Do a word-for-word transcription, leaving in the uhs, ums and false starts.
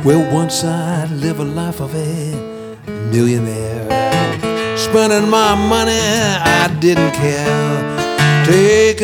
Well, once I'd live a life of a millionaire, spending my money I didn't care, taking